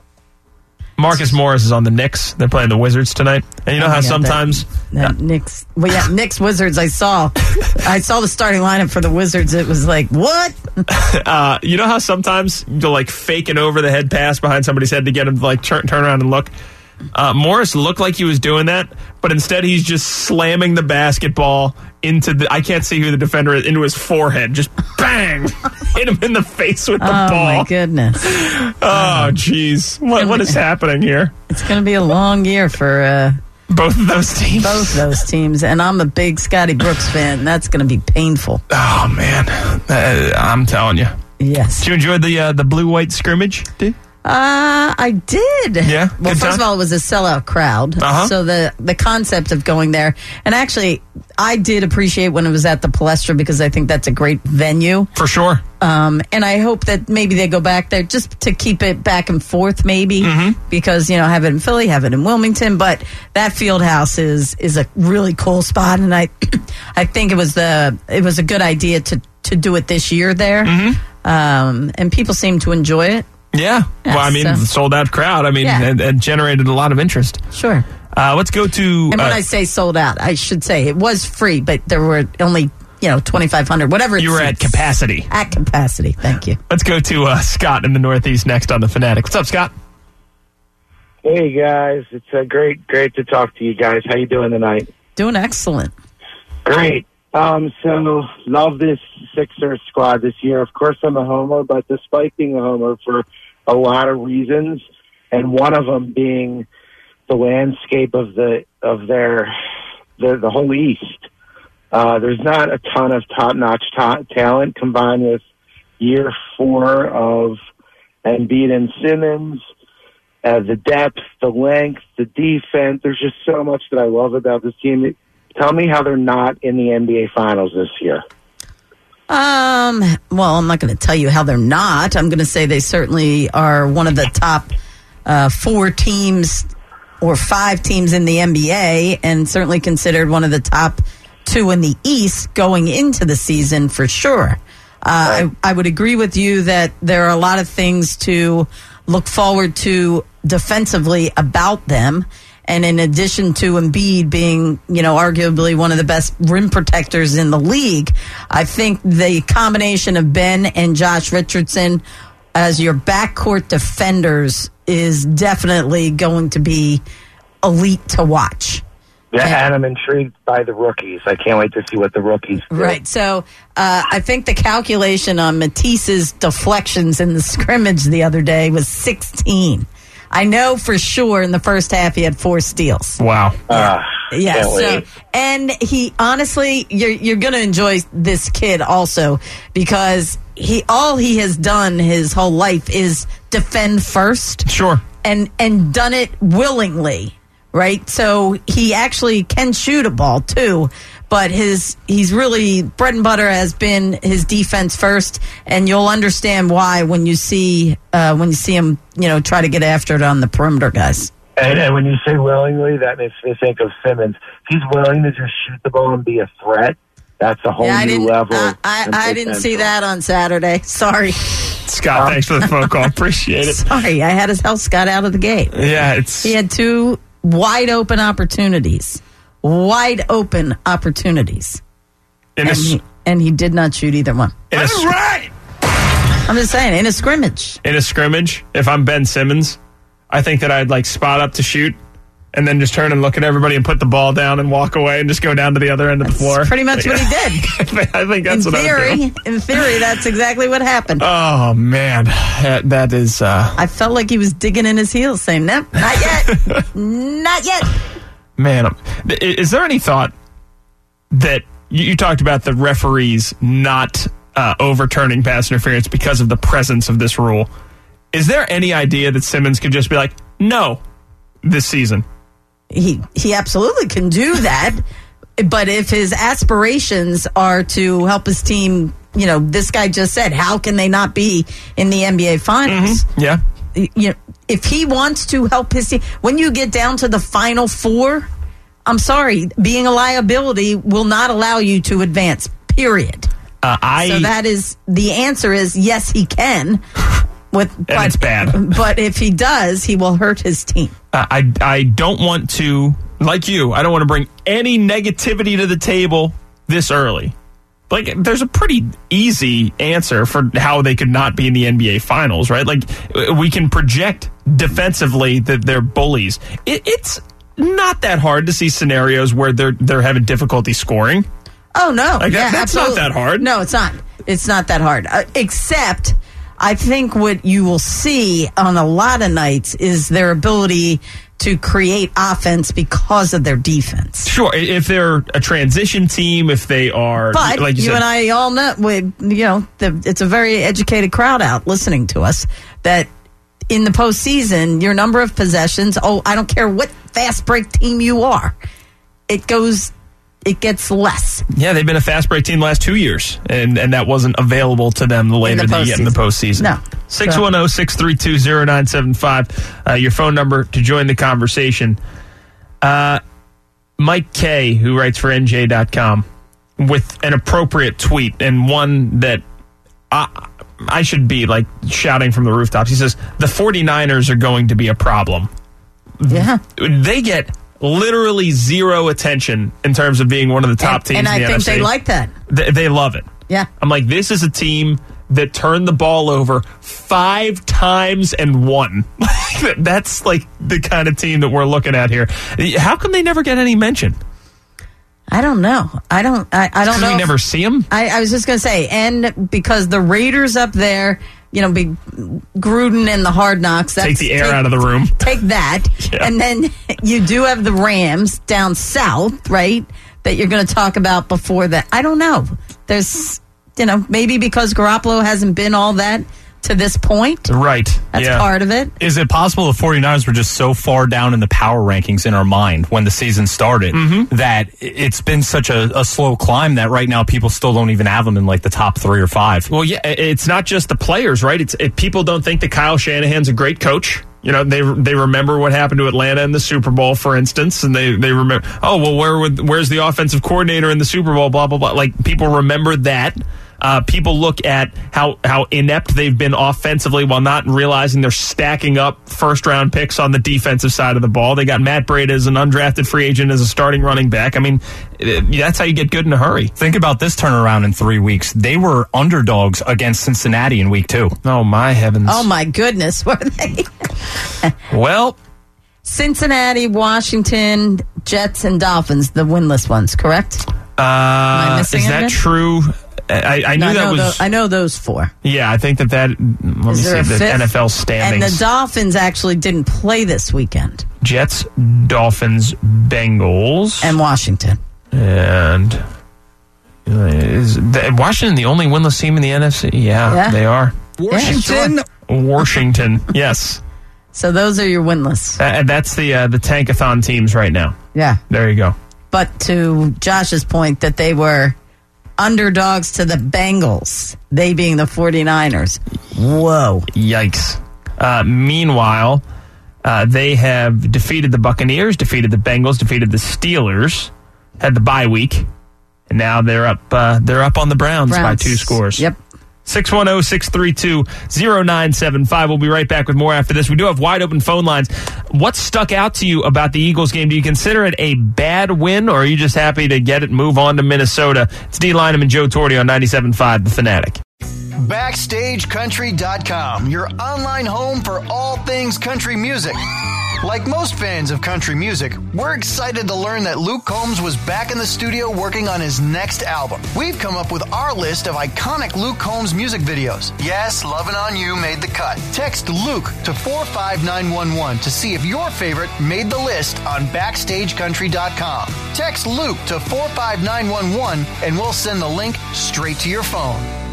Speaker 1: Marcus Morris is on the Knicks. They're playing the Wizards tonight. And you know
Speaker 2: Oh,
Speaker 1: how
Speaker 2: yeah,
Speaker 1: sometimes
Speaker 2: that, that
Speaker 1: uh,
Speaker 2: Knicks, well, yeah, Knicks Wizards. I saw, I saw the starting lineup for the Wizards. It was like, what?
Speaker 1: uh, you know how sometimes you'll like fake an over the head pass behind somebody's head to get him to like turn turn around and look. Uh, Morris looked like he was doing that, but instead he's just slamming the basketball into the, I can't see who the defender is, into his forehead. Just bang! Hit him in the face with the
Speaker 2: oh,
Speaker 1: ball.
Speaker 2: my goodness.
Speaker 1: Oh, jeez. What, what is happening here?
Speaker 2: It's going to be a long year for uh,
Speaker 1: both of those teams.
Speaker 2: Both those teams. And I'm a big Scotty Brooks fan. And that's going to be painful.
Speaker 1: Oh, man. Uh, I'm telling you.
Speaker 2: Yes.
Speaker 1: Did you enjoy the uh, the blue-white scrimmage, dude?
Speaker 2: Uh, I did.
Speaker 1: Yeah?
Speaker 2: Well,
Speaker 1: Good
Speaker 2: first
Speaker 1: time?
Speaker 2: of all, it was a sellout crowd.
Speaker 1: Uh-huh.
Speaker 2: So the, the concept of going there, and actually, I did appreciate when it was at the Palestra because I think that's a great venue.
Speaker 1: For sure.
Speaker 2: Um, and I hope that maybe they go back there just to keep it back and forth, maybe,
Speaker 1: Mm-hmm.
Speaker 2: because, you know, have it in Philly, have it in Wilmington, but that field house is, is a really cool spot. And I, I think it was the, it was a good idea to, to do it this year there.
Speaker 1: Mm-hmm.
Speaker 2: Um, and people seem to enjoy it.
Speaker 1: Yeah.
Speaker 2: Yeah,
Speaker 1: well, I mean,
Speaker 2: so-
Speaker 1: sold out crowd. I mean,
Speaker 2: Yeah.
Speaker 1: and, and generated a lot of interest.
Speaker 2: Sure.
Speaker 1: Uh, let's go to.
Speaker 2: And when
Speaker 1: uh,
Speaker 2: I say sold out, I should say it was free, but there were only, you know, twenty-five hundred, whatever it
Speaker 1: you were at
Speaker 2: seats.
Speaker 1: capacity.
Speaker 2: At capacity. Thank you.
Speaker 1: Let's go to uh, Scott in the Northeast next on The Fanatic. What's up, Scott?
Speaker 11: Hey guys, it's uh, great, great to talk to you guys. How you doing tonight?
Speaker 2: Doing excellent.
Speaker 11: Great. Um, so love this Sixers squad this year. Of course, I'm a homer, but despite being a homer for a lot of reasons, and one of them being the landscape of the of their the, the whole East. Uh, there's not a ton of top-notch ta- talent combined with year four of Embiid and Simmons. Uh, the depth, the length, the defense. There's just so much that I love about this team. Tell me how they're not in the N B A Finals this year.
Speaker 2: Um, well, I'm not going to tell you how they're not. I'm going to say they certainly are one of the top uh, four teams or five teams in the N B A, and certainly considered one of the top two in the East going into the season for sure. Uh, right. I, I would agree with you that there are a lot of things to look forward to defensively about them. And in addition to Embiid being, you know, arguably one of the best rim protectors in the league, I think the combination of Ben and Josh Richardson as your backcourt defenders is definitely going to be elite to watch.
Speaker 11: Yeah, and I'm intrigued by the rookies. I can't wait to see what the rookies do.
Speaker 2: Right. So uh, I think the calculation on Matisse's deflections in the scrimmage the other day was sixteen. I know for sure in the first half he had four steals.
Speaker 1: Wow.
Speaker 11: Uh,
Speaker 2: yeah. So, and he honestly, you're you're going to enjoy this kid also because he all he has done his whole life is defend first.
Speaker 1: Sure.
Speaker 2: And and done it willingly. Right, so he actually can shoot a ball too, but his he's really bread and butter has been his defense first, and you'll understand why when you see uh, when you see him, you know, try to get after it on the perimeter, guys.
Speaker 11: And, and when you say willingly, that makes me think of Simmons. He's willing to just shoot the ball and be a threat. That's a whole
Speaker 2: yeah,
Speaker 11: new level.
Speaker 2: I, I, I didn't see that on Saturday. Sorry,
Speaker 1: Scott. Thanks for the phone call. Appreciate it.
Speaker 2: Sorry, I had his hell Scott out of the gate.
Speaker 1: Yeah, it's
Speaker 2: he had two. Wide open opportunities. Wide open opportunities.
Speaker 1: And,
Speaker 2: and,
Speaker 1: a,
Speaker 2: he, and he did not shoot either one.
Speaker 1: That's right.
Speaker 2: I'm just saying, in a scrimmage.
Speaker 1: In a scrimmage, if I'm Ben Simmons, I think that I'd like spot up to shoot and then just turn and look at everybody and put the ball down and walk away and just go down to the other end of the floor.
Speaker 2: That's pretty much what he did.
Speaker 1: I think that's
Speaker 2: in
Speaker 1: what
Speaker 2: theory,
Speaker 1: I would do.
Speaker 2: In theory, that's exactly what happened.
Speaker 1: Oh, man. That, that is... Uh...
Speaker 2: I felt like he was digging in his heels saying, nope, not yet. Not yet.
Speaker 1: Man, is there any thought that... You, you talked about the referees not uh, overturning pass interference because of the presence of this rule. Is there any idea that Simmons could just be like, no, this season?
Speaker 2: He he absolutely can do that, but if his aspirations are to help his team, you know, this guy just said, how can they not be in the N B A Finals?
Speaker 1: Mm-hmm. Yeah.
Speaker 2: You know, if he wants to help his team, when you get down to the Final Four, I'm sorry, being a liability will not allow you to advance, period.
Speaker 1: Uh, I,
Speaker 2: so that is, the answer is yes, he can. With,
Speaker 1: and
Speaker 2: but,
Speaker 1: it's bad.
Speaker 2: But if he does, he will hurt his team.
Speaker 1: Uh, I, I don't want to, like you, I don't want to bring any negativity to the table this early. Like, there's a pretty easy answer for how they could not be in the N B A Finals, right? Like, we can project defensively that they're bullies. It, it's not that hard to see scenarios where they're they're having difficulty scoring.
Speaker 2: Oh, no.
Speaker 1: Like,
Speaker 2: yeah,
Speaker 1: that, that's
Speaker 2: absolutely.
Speaker 1: not that hard.
Speaker 2: No, it's not. It's not that hard. Uh, except... I think what you will see on a lot of nights is their ability to create offense because of their defense.
Speaker 1: Sure, if they're a transition team, if they are,
Speaker 2: but
Speaker 1: like you,
Speaker 2: you
Speaker 1: said,
Speaker 2: and I all know, we, you know, the, it's a very educated crowd out listening to us. That in the postseason, your number of possessions. Oh, I don't care what fast break team you are, it goes. It gets less.
Speaker 1: Yeah, they've been a fast break team the last two years, and, and that wasn't available to them the later
Speaker 2: the
Speaker 1: they get in the postseason.
Speaker 2: No.
Speaker 1: six one zero, six three two, zero nine seven five, uh, your phone number to join the conversation. Uh, Mike K., who writes for N J dot com, with an appropriate tweet, and one that I, I should be like shouting from the rooftops. He says, the 49ers are going to be a problem.
Speaker 2: Yeah.
Speaker 1: They get literally zero attention in terms of being one of the top
Speaker 2: and,
Speaker 1: teams
Speaker 2: and
Speaker 1: in the
Speaker 2: I
Speaker 1: N
Speaker 2: think
Speaker 1: F C.
Speaker 2: they like that.
Speaker 1: They, they love it.
Speaker 2: Yeah.
Speaker 1: I'm like, this is a team that turned the ball over five times and won. That's like the kind of team that we're looking at here. How come they never get any mention?
Speaker 2: I don't know. I don't. I, I don't know.
Speaker 1: We
Speaker 2: if,
Speaker 1: never see them.
Speaker 2: I, I was just going to say, and because the Raiders up there, you know, big Gruden and the Hard Knocks. That's,
Speaker 1: take the air
Speaker 2: take,
Speaker 1: out of the room.
Speaker 2: Take that, yeah. And then you do have the Rams down south, right? That you're going to talk about before that. I don't know. There's, you know, maybe because Garoppolo hasn't been all that to this point.
Speaker 1: Right.
Speaker 2: That's
Speaker 1: yeah.
Speaker 2: part of it.
Speaker 12: Is it possible the 49ers were just so far down in the power rankings in our mind when the season started
Speaker 1: mm-hmm.
Speaker 12: that it's been such a, a slow climb that right now people still don't even have them in like the top three or five?
Speaker 1: Well, yeah, it's not just the players, right? It's it, people don't think that Kyle Shanahan's a great coach. You know, they they remember what happened to Atlanta in the Super Bowl, for instance, and they, they remember, oh, well, where would, where's the offensive coordinator in the Super Bowl, blah, blah, blah. Like, people remember that. Uh, people look at how, how inept they've been offensively while not realizing they're stacking up first-round picks on the defensive side of the ball. They got Matt Breida as an undrafted free agent as a starting running back. I mean, that's how you get good in a hurry.
Speaker 12: Think about this turnaround in three weeks. They were underdogs against Cincinnati in week two.
Speaker 1: Oh, my heavens.
Speaker 2: Oh, my goodness, were they?
Speaker 1: Well,
Speaker 2: Cincinnati, Washington, Jets, and Dolphins, the winless ones, correct?
Speaker 1: Uh, Am I missing is that anything? True? I, I knew
Speaker 2: no, I
Speaker 1: that
Speaker 2: know
Speaker 1: was.
Speaker 2: Those, I know those four.
Speaker 1: Yeah, I think that that. Let me
Speaker 2: Is there
Speaker 1: see
Speaker 2: a
Speaker 1: the
Speaker 2: fifth?
Speaker 1: N F L standings.
Speaker 2: And the Dolphins actually didn't play this weekend.
Speaker 1: Jets, Dolphins, Bengals,
Speaker 2: and Washington.
Speaker 1: And uh, is the, Washington the only winless team in the N F C? Yeah,
Speaker 2: Yeah.
Speaker 1: they are.
Speaker 12: Washington,
Speaker 1: Yeah, sure. Washington, yes.
Speaker 2: So those are your winless.
Speaker 1: Uh, and that's the uh, the Tankathon teams right now.
Speaker 2: Yeah.
Speaker 1: There you go.
Speaker 2: But to Josh's point that they were underdogs to the Bengals, they being the 49ers. Whoa.
Speaker 1: Yikes. Uh, meanwhile, uh, they have defeated the Buccaneers, defeated the Bengals, defeated the Steelers, had the bye week, and now they're up uh, they're up on the Browns,
Speaker 2: Browns.
Speaker 1: by two scores.
Speaker 2: Yep.
Speaker 1: six one zero, six three two, zero nine seven five. We'll be right back with more after this. We do have wide open phone lines. What stuck out to you about the Eagles game? Do you consider it a bad win, or are you just happy to get it, move on to Minnesota? It's D. Lynam and Joe Torti on ninety-seven point five, The Fanatic.
Speaker 7: Backstage Country dot com, your online home for all things country music. Like most fans of country music, we're excited to learn that Luke Combs was back in the studio working on his next album. We've come up with our list of iconic Luke Combs music videos. Yes, Lovin' On You made the cut. Text Luke to four five nine one one to see if your favorite made the list on Backstage Country dot com. Text Luke to four five nine one one and we'll send the link straight to your phone.